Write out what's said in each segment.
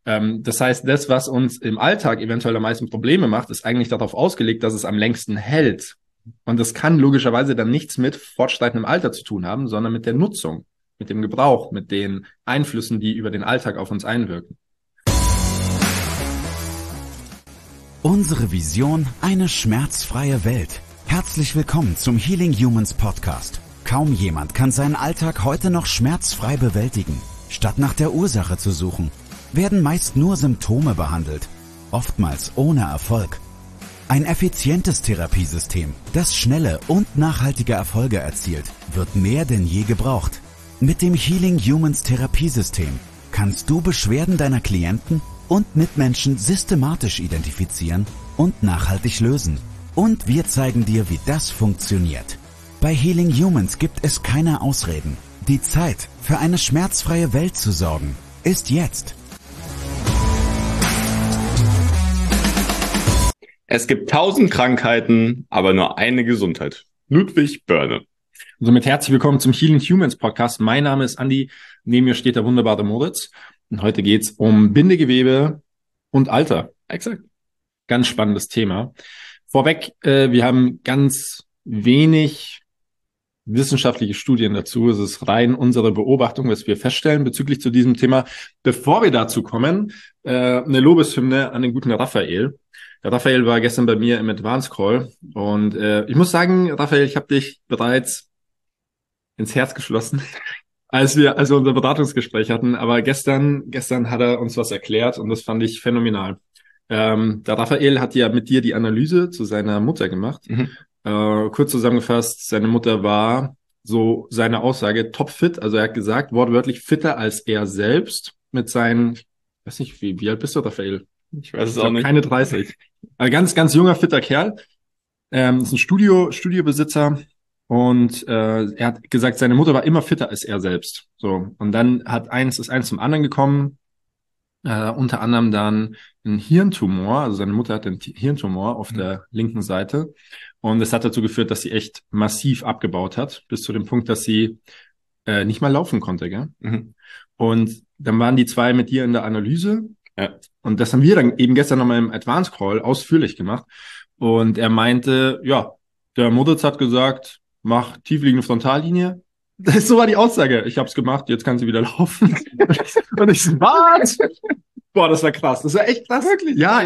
Das heißt, das, was uns im Alltag eventuell am meisten Probleme macht, ist eigentlich darauf ausgelegt, dass es am längsten hält. Und das kann logischerweise dann nichts mit fortschreitendem Alter zu tun haben, sondern mit der Nutzung, mit dem Gebrauch, mit den Einflüssen, die über den Alltag auf uns einwirken. Unsere Vision: eine schmerzfreie Welt. Herzlich willkommen zum Healing Humans Podcast. Kaum jemand kann seinen Alltag heute noch schmerzfrei bewältigen. Statt nach der Ursache zu suchen, werden meist nur Symptome behandelt, oftmals ohne Erfolg. Ein effizientes Therapiesystem, das schnelle und nachhaltige Erfolge erzielt, wird mehr denn je gebraucht. Mit dem Healing Humans Therapiesystem kannst du Beschwerden deiner Klienten und Mitmenschen systematisch identifizieren und nachhaltig lösen. Und wir zeigen dir, wie das funktioniert. Bei Healing Humans gibt es keine Ausreden. Die Zeit, für eine schmerzfreie Welt zu sorgen, ist jetzt. Es gibt 1000 Krankheiten, aber nur eine Gesundheit. Ludwig Börne. Und somit herzlich willkommen zum Healing Humans Podcast. Mein Name ist Andi, neben mir steht der wunderbare Moritz. Und heute geht's um Bindegewebe und Alter. Exakt. Ganz spannendes Thema. Vorweg, wir haben ganz wenig wissenschaftliche Studien dazu. Es ist rein unsere Beobachtung, was wir feststellen bezüglich zu diesem Thema. Bevor wir dazu kommen, eine Lobeshymne an den guten Raphael. Der Raphael war gestern bei mir im Advanced Call und ich muss sagen, Raphael, ich habe dich bereits ins Herz geschlossen, als wir unser Beratungsgespräch hatten. Aber gestern hat er uns was erklärt und das fand ich phänomenal. Der Raphael hat ja mit dir die Analyse zu seiner Mutter gemacht. Kurz zusammengefasst, seine Mutter war, so seine Aussage, topfit. Also er hat gesagt, wortwörtlich fitter als er selbst mit seinen, ich weiß nicht, wie alt bist du, Raphael? Ich weiß es auch nicht. Keine 30. Also ganz, ganz junger, fitter Kerl. Ist ein Studiobesitzer und er hat gesagt, seine Mutter war immer fitter als er selbst. So. Und dann ist eins zum anderen gekommen. Unter anderem dann ein Hirntumor, also seine Mutter hat einen Hirntumor auf der linken Seite und das hat dazu geführt, dass sie echt massiv abgebaut hat, bis zu dem Punkt, dass sie nicht mal laufen konnte, gell? Und dann waren die zwei mit dir in der Analyse und das haben wir dann eben gestern nochmal im Advanced Call ausführlich gemacht und er meinte, ja, der Moritz hat gesagt, mach tiefliegende Frontallinie. So war die Aussage. Ich habe es gemacht, jetzt kann sie wieder laufen. Und ich so, was? Boah, das war krass. Das war echt krass. Wirklich? Ja,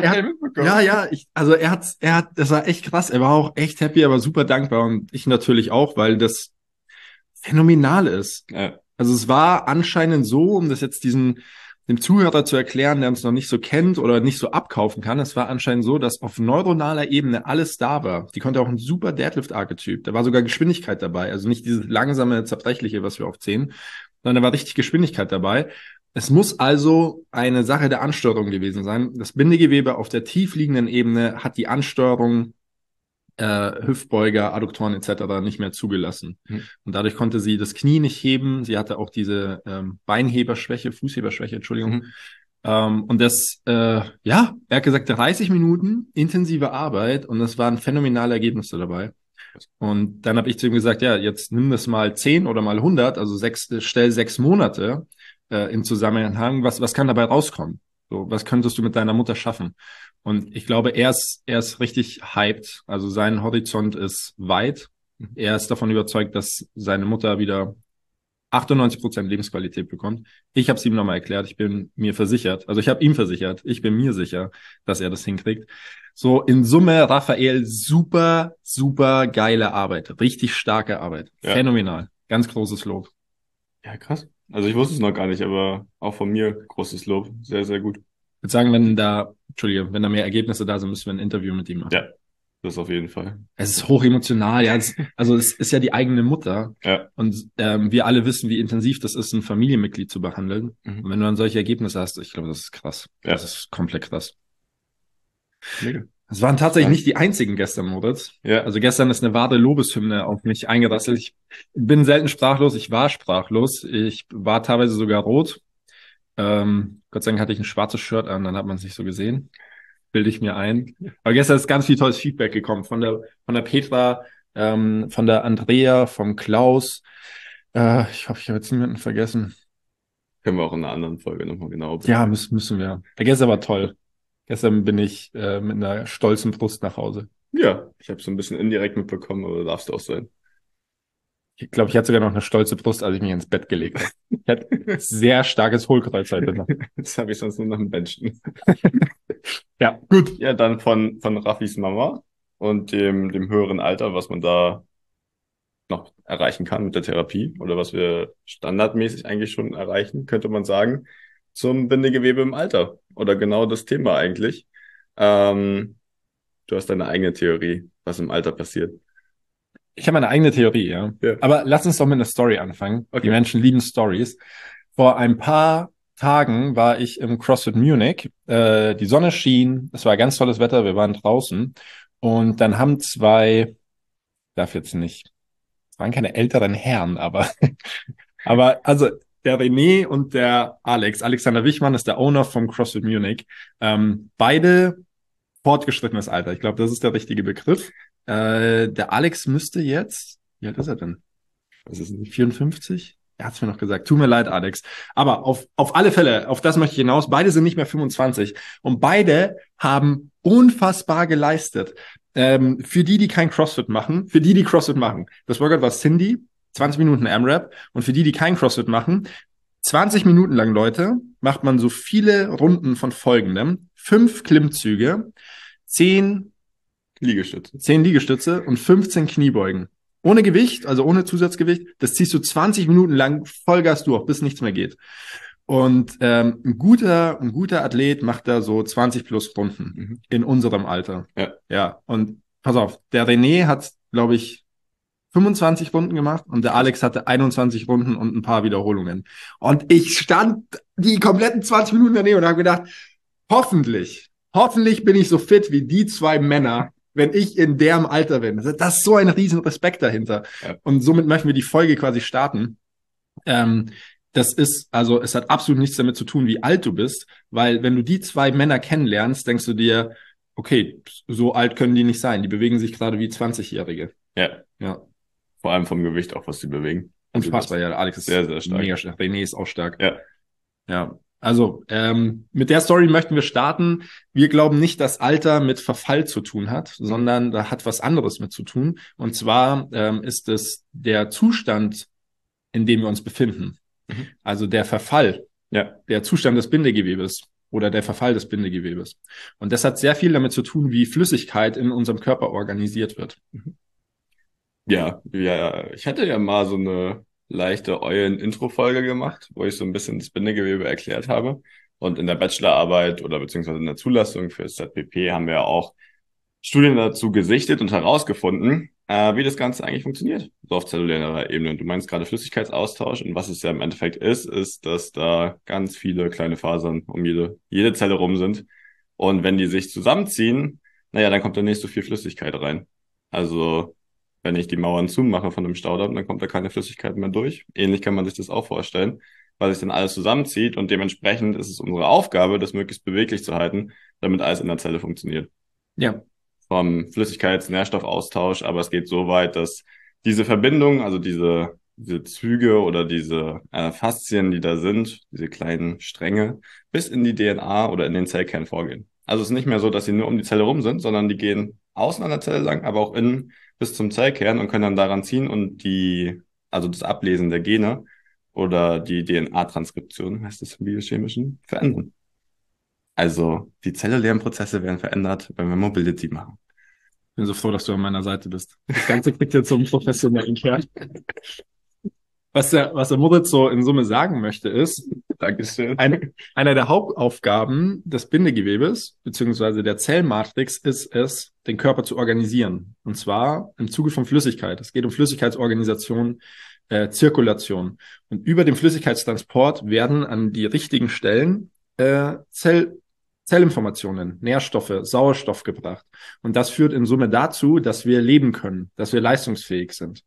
das war echt krass. Er war auch echt happy, aber super dankbar und ich natürlich auch, weil das phänomenal ist. Ja. Also es war anscheinend so, um das jetzt dem Zuhörer zu erklären, der uns noch nicht so kennt oder nicht so abkaufen kann, es war anscheinend so, dass auf neuronaler Ebene alles da war. Die konnte auch ein super Deadlift-Archetyp. Da war sogar Geschwindigkeit dabei. Also nicht dieses langsame, zerbrechliche, was wir oft sehen, sondern da war richtig Geschwindigkeit dabei. Es muss also eine Sache der Ansteuerung gewesen sein. Das Bindegewebe auf der tiefliegenden Ebene hat die Ansteuerung Hüftbeuger, Adduktoren etc. nicht mehr zugelassen. Und dadurch konnte sie das Knie nicht heben. Sie hatte auch diese Beinheberschwäche, Fußheberschwäche, Entschuldigung. Und das, er hat gesagt, 30 Minuten intensive Arbeit und es waren phänomenale Ergebnisse dabei. Und dann habe ich zu ihm gesagt, ja, jetzt nimm das mal 10 oder mal 100, also stell 6 Monate in Zusammenhang. Was kann dabei rauskommen? So, was könntest du mit deiner Mutter schaffen? Und ich glaube, er ist richtig hyped. Also sein Horizont ist weit. Er ist davon überzeugt, dass seine Mutter wieder 98% Lebensqualität bekommt. Ich habe es ihm nochmal erklärt. Ich bin mir versichert. Also ich habe ihm versichert. Ich bin mir sicher, dass er das hinkriegt. So in Summe, Raphael, super, super geile Arbeit. Richtig starke Arbeit. Ja. Phänomenal. Ganz großes Lob. Ja, krass. Also ich wusste es noch gar nicht, aber auch von mir großes Lob. Sehr, sehr gut. Ich würde sagen, wenn da mehr Ergebnisse da sind, müssen wir ein Interview mit ihm machen. Ja, das auf jeden Fall. Es ist hochemotional, ja. Es ist ja die eigene Mutter. Ja. Und wir alle wissen, wie intensiv das ist, ein Familienmitglied zu behandeln. Und wenn du dann solche Ergebnisse hast, ich glaube, das ist krass. Ja. Das ist komplett krass. Mega. Es waren tatsächlich nicht die einzigen gestern, Moritz. Ja. Also gestern ist eine wahre Lobeshymne auf mich eingerasselt. Ich bin selten sprachlos, ich war sprachlos. Ich war teilweise sogar rot. Gott sei Dank hatte ich ein schwarzes Shirt an, dann hat man es nicht so gesehen. Bilde ich mir ein. Aber gestern ist ganz viel tolles Feedback gekommen von der Petra, von der Andrea, vom Klaus. Ich hoffe, ich habe jetzt niemanden vergessen. Können wir auch in einer anderen Folge nochmal genau Ja, besprechen. müssen wir. Gestern war toll. Gestern bin ich mit einer stolzen Brust nach Hause. Ja, ich habe so ein bisschen indirekt mitbekommen, aber darfst du auch sein. Ich glaube, ich hatte sogar noch eine stolze Brust, als ich mich ins Bett gelegt habe. Ich hatte sehr starkes Hohlkreuz heute Nacht. Das habe ich sonst nur nach dem Menschen. Ja, gut. Ja, dann von Raffis Mama und dem höheren Alter, was man da noch erreichen kann mit der Therapie oder was wir standardmäßig eigentlich schon erreichen, könnte man sagen, zum Bindegewebe im Alter. Oder genau das Thema eigentlich. Ähm, Du hast deine eigene Theorie, was im Alter passiert. Ich habe meine eigene Theorie, ja. Ja. Aber lass uns doch mit einer Story anfangen. Die Okay. Menschen lieben Stories. Vor ein paar Tagen war ich im CrossFit Munich. Die Sonne schien, es war ganz tolles Wetter, wir waren draußen. Und dann haben zwei, darf jetzt nicht, es waren keine älteren Herren, aber, aber also der René und der Alex, Alexander Wichmann ist der Owner vom CrossFit Munich, beide fortgeschrittenes Alter. Ich glaube, das ist der richtige Begriff. Der Alex müsste jetzt, wie alt ist er denn? Das ist nicht 54? Er hat's mir noch gesagt. Tut mir leid, Alex. Aber auf alle Fälle, auf das möchte ich hinaus. Beide sind nicht mehr 25 und beide haben unfassbar geleistet. Für die kein CrossFit machen, für die CrossFit machen. Das Workout war Cindy, 20 Minuten AMRAP. Und für die kein CrossFit machen, 20 Minuten lang, Leute, macht man so viele Runden von folgendem. 5 Klimmzüge, 10 Liegestütze. 10 Liegestütze und 15 Kniebeugen. Ohne Gewicht, also ohne Zusatzgewicht. Das ziehst du 20 Minuten lang Vollgas durch, bis nichts mehr geht. Und ein guter Athlet macht da so 20 plus Runden in unserem Alter. Ja. Ja, und pass auf, der René hat, glaube ich, 25 Runden gemacht und der Alex hatte 21 Runden und ein paar Wiederholungen. Und ich stand die kompletten 20 Minuten daneben und habe gedacht, hoffentlich bin ich so fit wie die zwei Männer, wenn ich in deren Alter bin. Das ist so ein riesen Respekt dahinter. Ja. Und somit möchten wir die Folge quasi starten. Das ist, also es hat absolut nichts damit zu tun, wie alt du bist, weil wenn du die zwei Männer kennenlernst, denkst du dir, okay, so alt können die nicht sein. Die bewegen sich gerade wie 20-Jährige. Ja. Ja. Vor allem vom Gewicht auch, was sie bewegen. Unfassbar, ja. Alex ist sehr, sehr stark. Mega stark. René ist auch stark. Ja. Ja. Also, mit der Story möchten wir starten. Wir glauben nicht, dass Alter mit Verfall zu tun hat, sondern da hat was anderes mit zu tun. Und zwar ist es der Zustand, in dem wir uns befinden. Mhm. Also der Verfall, Ja. der Zustand des Bindegewebes oder der Verfall des Bindegewebes. Und das hat sehr viel damit zu tun, wie Flüssigkeit in unserem Körper organisiert wird. Ja, ich hatte ja mal so eine leichte Eulen-Intro-Folge gemacht, wo ich so ein bisschen das Bindegewebe erklärt habe. Und in der Bachelorarbeit oder beziehungsweise in der Zulassung für das ZPP haben wir auch Studien dazu gesichtet und herausgefunden, wie das Ganze eigentlich funktioniert, so auf zellulärer Ebene. Und du meinst gerade Flüssigkeitsaustausch und was es ja im Endeffekt ist, dass da ganz viele kleine Fasern um jede Zelle rum sind. Und wenn die sich zusammenziehen, naja, dann kommt da nicht so viel Flüssigkeit rein. Also wenn ich die Mauern zumache von einem Staudamm, dann kommt da keine Flüssigkeit mehr durch. Ähnlich kann man sich das auch vorstellen, weil sich dann alles zusammenzieht und dementsprechend ist es unsere Aufgabe, das möglichst beweglich zu halten, damit alles in der Zelle funktioniert. Ja. Vom Flüssigkeits-Nährstoffaustausch, aber es geht so weit, dass diese Verbindung, also diese Züge oder diese Faszien, die da sind, diese kleinen Stränge, bis in die DNA oder in den Zellkern vorgehen. Also es ist nicht mehr so, dass sie nur um die Zelle rum sind, sondern die gehen außen an der Zelle lang, aber auch innen bis zum Zellkern und können dann daran ziehen und also das Ablesen der Gene oder die DNA-Transkription, heißt es im Biochemischen, verändern. Also die zellulären Prozesse werden verändert, wenn wir Mobility machen. Ich bin so froh, dass du an meiner Seite bist. Das Ganze kriegt jetzt so einen professionellen Kern. Was der Moritz so in Summe sagen möchte, ist, Dankeschön. Einer der Hauptaufgaben des Bindegewebes beziehungsweise der Zellmatrix ist es, den Körper zu organisieren. Und zwar im Zuge von Flüssigkeit. Es geht um Flüssigkeitsorganisation, Zirkulation. Und über den Flüssigkeitstransport werden an die richtigen Stellen Zellinformationen, Nährstoffe, Sauerstoff gebracht. Und das führt in Summe dazu, dass wir leben können, dass wir leistungsfähig sind.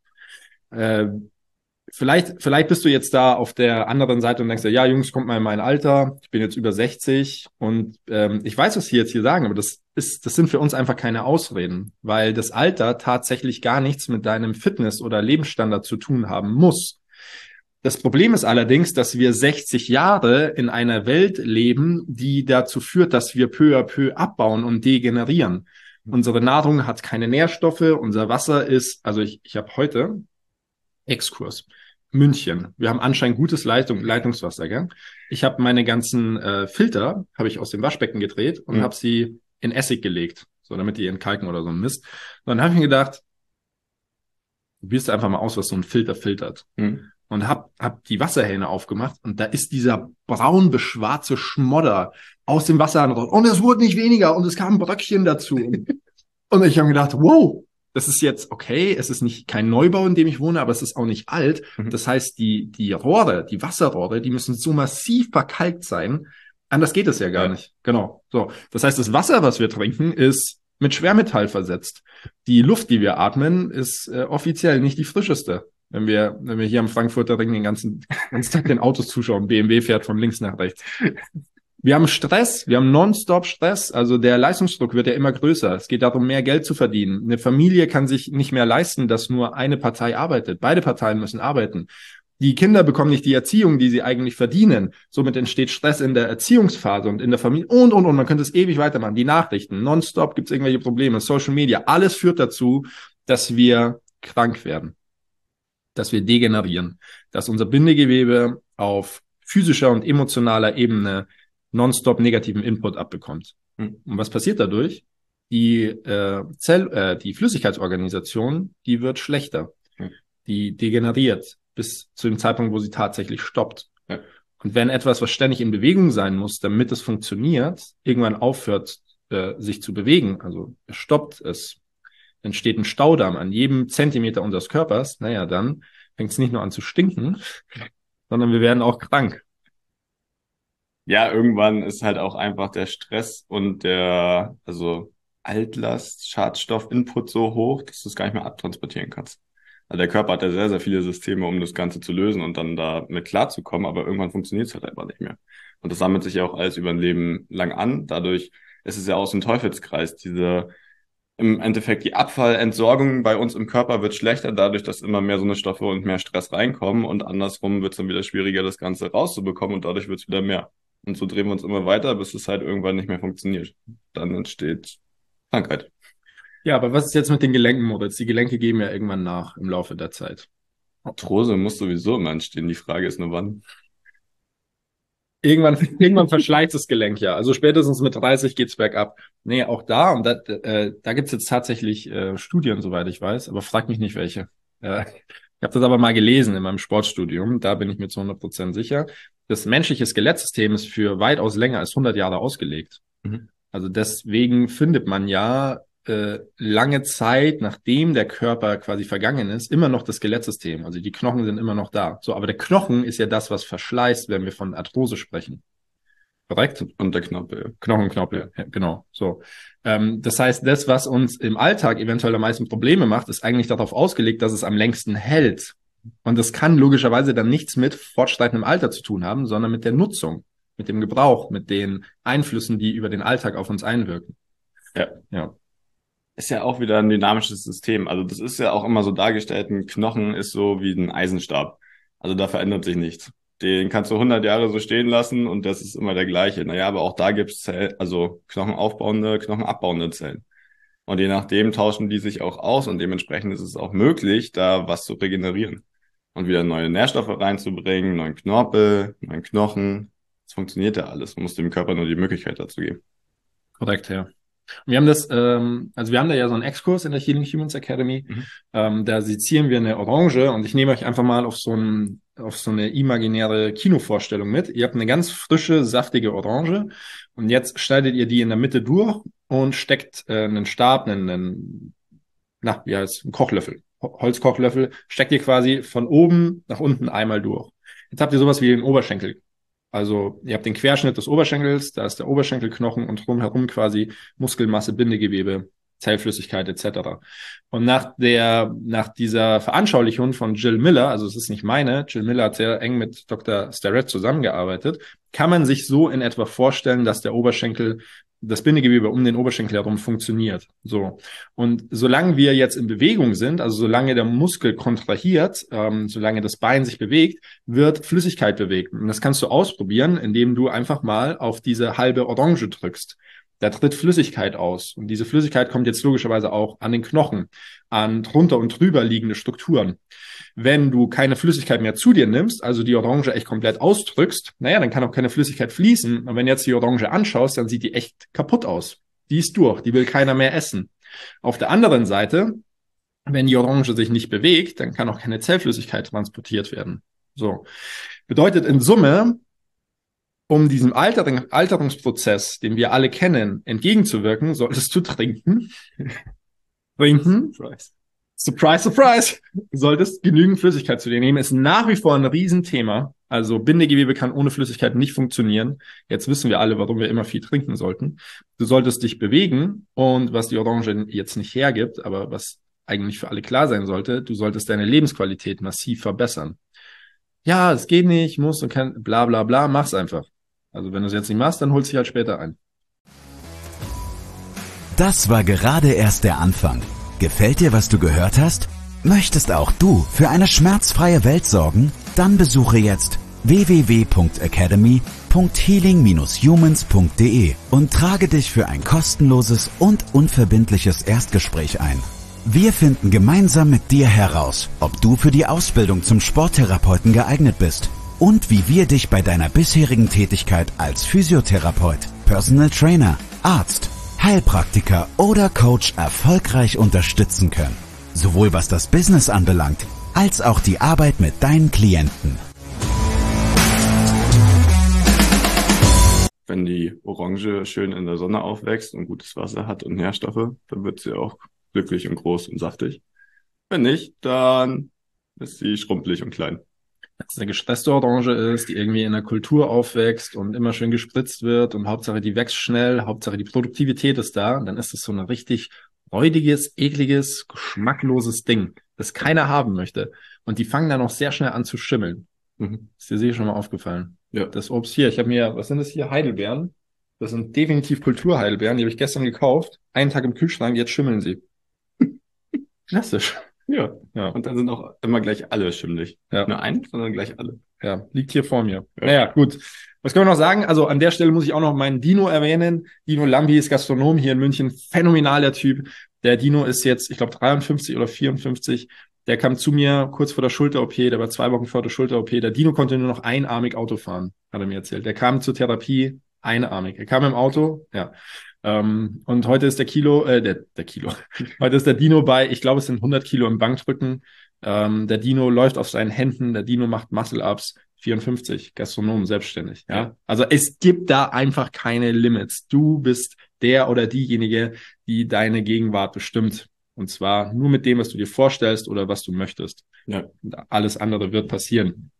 Vielleicht bist du jetzt da auf der anderen Seite und denkst dir, ja, Jungs, kommt mal in mein Alter, ich bin jetzt über 60 und ich weiß, was Sie jetzt hier sagen, aber das sind für uns einfach keine Ausreden, weil das Alter tatsächlich gar nichts mit deinem Fitness- oder Lebensstandard zu tun haben muss. Das Problem ist allerdings, dass wir 60 Jahre in einer Welt leben, die dazu führt, dass wir peu à peu abbauen und degenerieren. Unsere Nahrung hat keine Nährstoffe, unser Wasser ist, also ich habe heute Exkurs. München. Wir haben anscheinend gutes Leitungswasser, gell? Ich habe meine ganzen Filter, habe ich aus dem Waschbecken gedreht und habe sie in Essig gelegt, so damit die entkalken oder so ein Mist. Und dann habe ich mir gedacht, probierst einfach mal aus, was so ein Filter filtert. Und hab die Wasserhähne aufgemacht und da ist dieser braun beschwarze Schmodder aus dem Wasser raus. Und es wurde nicht weniger und es kam ein Bröckchen dazu. Und ich habe mir gedacht, wow, das ist jetzt okay, es ist nicht kein Neubau, in dem ich wohne, aber es ist auch nicht alt. Das heißt, die Rohre, die Wasserrohre, die müssen so massiv verkalkt sein. Anders geht es ja gar nicht. Genau. So. Das heißt, das Wasser, was wir trinken, ist mit Schwermetall versetzt. Die Luft, die wir atmen, ist offiziell nicht die frischeste. Wenn wir hier am Frankfurter Ring den ganzen Tag den Autos zuschauen, BMW fährt von links nach rechts. Wir haben Stress, wir haben nonstop Stress, also der Leistungsdruck wird ja immer größer. Es geht darum, mehr Geld zu verdienen. Eine Familie kann sich nicht mehr leisten, dass nur eine Partei arbeitet. Beide Parteien müssen arbeiten. Die Kinder bekommen nicht die Erziehung, die sie eigentlich verdienen. Somit entsteht Stress in der Erziehungsphase und in der Familie und. Man könnte es ewig weitermachen. Die Nachrichten, nonstop gibt es irgendwelche Probleme, Social Media, alles führt dazu, dass wir krank werden, dass wir degenerieren, dass unser Bindegewebe auf physischer und emotionaler Ebene nonstop negativen Input abbekommt. Und was passiert dadurch? Die Flüssigkeitsorganisation, die wird schlechter. Die degeneriert bis zu dem Zeitpunkt, wo sie tatsächlich stoppt. Ja. Und wenn etwas, was ständig in Bewegung sein muss, damit es funktioniert, irgendwann aufhört, sich zu bewegen, also es stoppt, es entsteht ein Staudamm an jedem Zentimeter unseres Körpers, naja, dann fängt es nicht nur an zu stinken, sondern wir werden auch krank. Ja, irgendwann ist halt auch einfach der Stress und Altlast, Schadstoffinput so hoch, dass du es gar nicht mehr abtransportieren kannst. Also der Körper hat ja sehr, sehr viele Systeme, um das Ganze zu lösen und dann damit klarzukommen, aber irgendwann funktioniert es halt einfach nicht mehr. Und das sammelt sich ja auch alles über ein Leben lang an. Dadurch ist es ja auch so ein Teufelskreis. Im Endeffekt die Abfallentsorgung bei uns im Körper wird schlechter, dadurch, dass immer mehr so eine Stoffe und mehr Stress reinkommen und andersrum wird es dann wieder schwieriger, das Ganze rauszubekommen und dadurch wird es wieder mehr. Und so drehen wir uns immer weiter, bis es halt irgendwann nicht mehr funktioniert. Dann entsteht Krankheit. Ja, aber was ist jetzt mit den Gelenken, Moritz? Die Gelenke geben ja irgendwann nach im Laufe der Zeit. Arthrose muss sowieso immer entstehen. Die Frage ist nur wann. Irgendwann verschleißt das Gelenk ja. Also spätestens mit 30 geht's bergab. Nee, auch da, und da gibt's jetzt tatsächlich Studien, soweit ich weiß, aber frag mich nicht welche. Ich habe das aber mal gelesen in meinem Sportstudium, da bin ich mir zu 100% sicher. Das menschliche Skelettsystem ist für weitaus länger als 100 Jahre ausgelegt. Also deswegen findet man ja lange Zeit, nachdem der Körper quasi vergangen ist, immer noch das Skelettsystem. Also die Knochen sind immer noch da. So, aber der Knochen ist ja das, was verschleißt, wenn wir von Arthrose sprechen. Korrekt? Und der Knorpel. Knochenknorpel, ja, genau. So. Das heißt, das, was uns im Alltag eventuell am meisten Probleme macht, ist eigentlich darauf ausgelegt, dass es am längsten hält. Und das kann logischerweise dann nichts mit fortschreitendem Alter zu tun haben, sondern mit der Nutzung, mit dem Gebrauch, mit den Einflüssen, die über den Alltag auf uns einwirken. Ja. Ist ja auch wieder ein dynamisches System. Also das ist ja auch immer so dargestellt, ein Knochen ist so wie ein Eisenstab. Also da verändert sich nichts. Den kannst du 100 Jahre so stehen lassen und das ist immer der gleiche. Naja, aber auch da gibt's knochenaufbauende, knochenabbauende Zellen. Und je nachdem tauschen die sich auch aus und dementsprechend ist es auch möglich, da was zu regenerieren. Und wieder neue Nährstoffe reinzubringen, neuen Knorpel, neuen Knochen. Das funktioniert ja alles. Man muss dem Körper nur die Möglichkeit dazu geben. Korrekt, ja. Wir haben wir haben da ja so einen Exkurs in der Healing Humans Academy. Da sezieren wir eine Orange und ich nehme euch einfach mal auf so eine imaginäre Kinovorstellung mit. Ihr habt eine ganz frische, saftige Orange und jetzt schneidet ihr die in der Mitte durch und steckt einen Stab, einen Kochlöffel, Holzkochlöffel, steckt ihr quasi von oben nach unten einmal durch. Jetzt habt ihr sowas wie den Oberschenkel. Also ihr habt den Querschnitt des Oberschenkels, da ist der Oberschenkelknochen und drumherum quasi Muskelmasse, Bindegewebe, Zellflüssigkeit etc. Und nach dieser Veranschaulichung von Jill Miller, also es ist nicht meine, Jill Miller hat sehr eng mit Dr. Starrett zusammengearbeitet, kann man sich so in etwa vorstellen, dass der Oberschenkel das Bindegewebe um den Oberschenkel herum funktioniert. So. Und solange wir jetzt in Bewegung sind, also solange der Muskel kontrahiert, solange das Bein sich bewegt, wird Flüssigkeit bewegt. Und das kannst du ausprobieren, indem du einfach mal auf diese halbe Orange drückst. Da tritt Flüssigkeit aus. Und diese Flüssigkeit kommt jetzt logischerweise auch an den Knochen, an drunter und drüber liegende Strukturen. Wenn du keine Flüssigkeit mehr zu dir nimmst, also die Orange echt komplett ausdrückst, naja, dann kann auch keine Flüssigkeit fließen. Und wenn du jetzt die Orange anschaust, dann sieht die echt kaputt aus. Die ist durch, die will keiner mehr essen. Auf der anderen Seite, wenn die Orange sich nicht bewegt, dann kann auch keine Zellflüssigkeit transportiert werden. So. Bedeutet in Summe, um diesem Alterungsprozess, den wir alle kennen, entgegenzuwirken, solltest du trinken. Trinken. Surprise, surprise. Du solltest genügend Flüssigkeit zu dir nehmen. Ist nach wie vor ein Riesenthema. Also Bindegewebe kann ohne Flüssigkeit nicht funktionieren. Jetzt wissen wir alle, warum wir immer viel trinken sollten. Du solltest dich bewegen und was die Orange jetzt nicht hergibt, aber was eigentlich für alle klar sein sollte, du solltest deine Lebensqualität massiv verbessern. Ja, es geht nicht, muss und kann, bla bla bla, mach's einfach. Also wenn du es jetzt nicht machst, dann holst du dich halt später ein. Das war gerade erst der Anfang. Gefällt dir, was du gehört hast? Möchtest auch du für eine schmerzfreie Welt sorgen? Dann besuche jetzt www.academy.healing-humans.de und trage dich für ein kostenloses und unverbindliches Erstgespräch ein. Wir finden gemeinsam mit dir heraus, ob du für die Ausbildung zum Sporttherapeuten geeignet bist und wie wir dich bei deiner bisherigen Tätigkeit als Physiotherapeut, Personal Trainer, Arzt, Heilpraktiker oder Coach erfolgreich unterstützen können. Sowohl was das Business anbelangt, als auch die Arbeit mit deinen Klienten. Wenn die Orange schön in der Sonne aufwächst und gutes Wasser hat und Nährstoffe, dann wird sie auch glücklich und groß und saftig. Wenn nicht, dann ist sie schrumpelig und klein. Wenn es eine gestresste Orange ist, die irgendwie in der Kultur aufwächst und immer schön gespritzt wird und Hauptsache die wächst schnell, Hauptsache die Produktivität ist da, dann ist es so ein richtig räudiges, ekliges, geschmackloses Ding, das keiner haben möchte. Und die fangen dann auch sehr schnell an zu schimmeln. Ist dir sicher schon mal aufgefallen? Ja. Das Obst hier, ich habe mir, was sind das hier? Heidelbeeren. Das sind definitiv Kulturheidelbeeren, die habe ich gestern gekauft. Einen Tag im Kühlschrank, jetzt schimmeln sie. Klassisch. Ja. Und dann sind auch immer gleich alle schimmelig. Ja. Nicht nur ein, sondern gleich alle. Ja, liegt hier vor mir. Ja. Naja, gut. Was können wir noch sagen? Also an der Stelle muss ich auch noch meinen Dino erwähnen. Dino Lambi ist Gastronom hier in München. Phänomenaler Typ. Der Dino ist jetzt, ich glaube, 53 oder 54. Der kam zu mir kurz vor der Schulter-OP. Der war 2 Wochen vor der Schulter-OP. Der Dino konnte nur noch einarmig Auto fahren, hat er mir erzählt. Der kam zur Therapie einarmig. Er kam im Auto, ja. Und heute ist der Kilo. Heute ist der Dino bei, ich glaube, es sind 100 Kilo im Bankdrücken. Der Dino läuft auf seinen Händen. Der Dino macht Muscle-Ups. 54, Gastronom, selbstständig. Ja, also es gibt da einfach keine Limits. Du bist der oder diejenige, die deine Gegenwart bestimmt. Und zwar nur mit dem, was du dir vorstellst oder was du möchtest. Ja. Und alles andere wird passieren.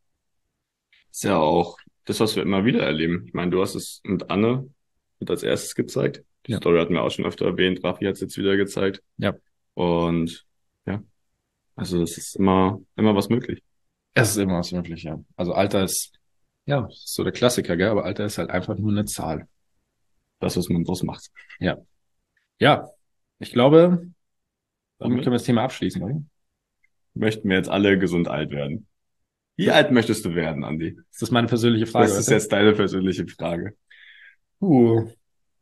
Ist ja auch das, was wir immer wieder erleben. Ich meine, du hast es mit Anne mit als erstes gezeigt. Die Story hatten wir auch schon öfter erwähnt. Raffi hat es jetzt wieder gezeigt. Ja. Und ja, also es ist immer was möglich. Es ist immer was möglich, ja. Also Alter ist, ja, ist so der Klassiker, gell? Aber Alter ist halt einfach nur eine Zahl. Das, was man draus macht. Ja. Ja, ich glaube, damit können wir das Thema abschließen, oder? Möchten wir jetzt alle gesund alt werden? Wie alt möchtest du werden, Andi? Das ist meine persönliche Frage. Das ist jetzt deine persönliche Frage. Ich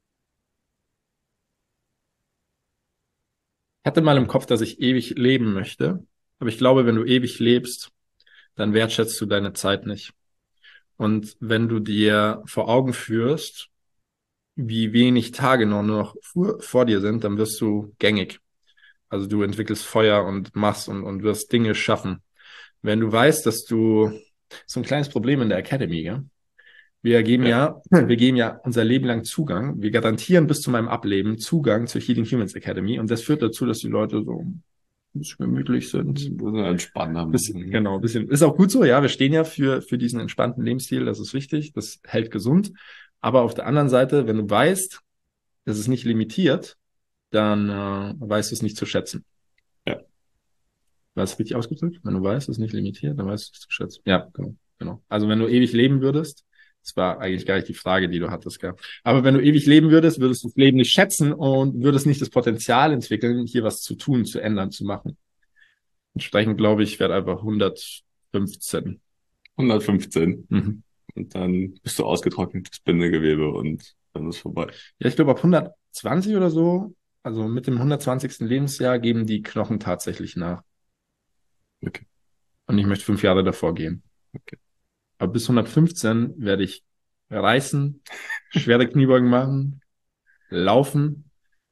hatte mal im Kopf, dass ich ewig leben möchte. Aber ich glaube, wenn du ewig lebst, dann wertschätzt du deine Zeit nicht. Und wenn du dir vor Augen führst, wie wenig Tage nur noch vor dir sind, dann wirst du gängig. Also du entwickelst Feuer und machst und wirst Dinge schaffen. Wenn du weißt, dass du, so ein kleines Problem in der Academy, gell? Wir geben ja unser Leben lang Zugang. Wir garantieren bis zu meinem Ableben Zugang zur Healing Humans Academy. Und das führt dazu, dass die Leute so ein bisschen gemütlich sind. Ein bisschen entspannter. Genau, ein bisschen. Ist auch gut so, ja. Wir stehen ja für diesen entspannten Lebensstil. Das ist wichtig. Das hält gesund. Aber auf der anderen Seite, wenn du weißt, dass es nicht limitiert, dann weißt du es nicht zu schätzen. Ja. War es richtig ausgedrückt? Wenn du weißt, es ist nicht limitiert, dann weißt du es zu schätzen. Ja, genau. Also wenn du ewig leben würdest, Das war eigentlich gar nicht die Frage, die du hattest, gell? Aber wenn du ewig leben würdest, würdest du das Leben nicht schätzen und würdest nicht das Potenzial entwickeln, hier was zu tun, zu ändern, zu machen. Entsprechend glaube ich, werde einfach 115. 115. Mhm. Und dann bist du ausgetrocknetes Bindegewebe und dann ist vorbei. Ja, ich glaube, ab 120 oder so, also mit dem 120. Lebensjahr, geben die Knochen tatsächlich nach. Okay. Und ich möchte 5 Jahre davor gehen. Okay. Aber bis 115 werde ich reißen, schwere Kniebeugen machen, laufen.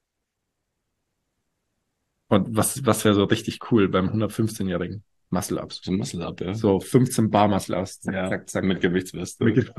Und was wäre so richtig cool beim 115-Jährigen? Muscle-Ups. So ein Muscle-Up, ja. So 15 Bar Muscle-Ups. Zack, Ja, zack, zack. mit Gewichtsweste.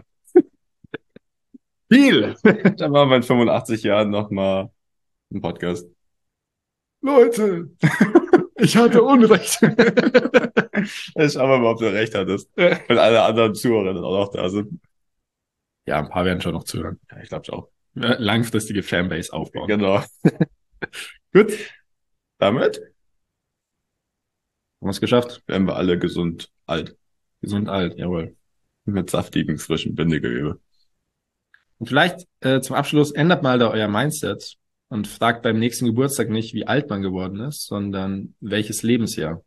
Viel! Dann machen wir in 85 Jahren nochmal einen Podcast. Leute, ich hatte Unrecht. Ich aber mal, ob du recht hattest. Wenn alle anderen Zuhörer dann auch noch da sind. Ja, ein paar werden schon noch zuhören. Ja, ich glaube auch. Langfristige Fanbase aufbauen. Genau. Gut, Damit haben wir es geschafft. werden wir alle gesund alt. Gesund alt, jawohl. Mit saftigem, frischen Bindegewebe. Und vielleicht zum Abschluss ändert mal da euer Mindset und fragt beim nächsten Geburtstag nicht, wie alt man geworden ist, sondern welches Lebensjahr.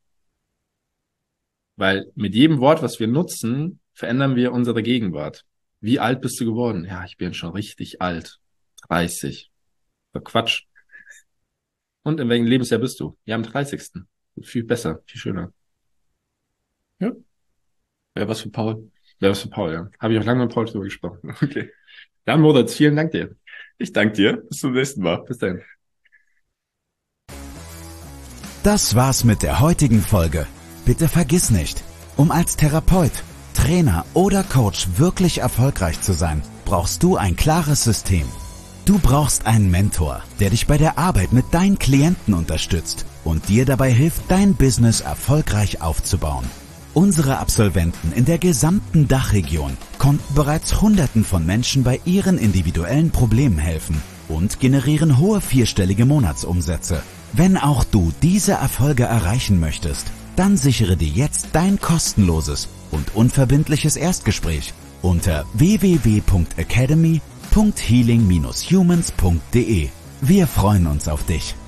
Weil mit jedem Wort, was wir nutzen, verändern wir unsere Gegenwart. Wie alt bist du geworden? Ja, ich bin schon richtig alt. 30. So Quatsch. Und in welchem Lebensjahr bist du? Ja, am 30. Viel besser, viel schöner. Ja. Wäre was für Paul. Ja, das ist für Paul, ja. Habe ich auch lange mit Paul drüber gesprochen. Okay. Dann, Moritz, vielen Dank dir. Ich danke dir. Bis zum nächsten Mal. Bis dahin. Das war's mit der heutigen Folge. Bitte vergiss nicht, um als Therapeut, Trainer oder Coach wirklich erfolgreich zu sein, brauchst du ein klares System. Du brauchst einen Mentor, der dich bei der Arbeit mit deinen Klienten unterstützt und dir dabei hilft, dein Business erfolgreich aufzubauen. Unsere Absolventen in der gesamten Dachregion konnten bereits Hunderten von Menschen bei ihren individuellen Problemen helfen und generieren hohe vierstellige Monatsumsätze. Wenn auch du diese Erfolge erreichen möchtest, dann sichere dir jetzt dein kostenloses und unverbindliches Erstgespräch unter www.academy.healing-humans.de. Wir freuen uns auf dich.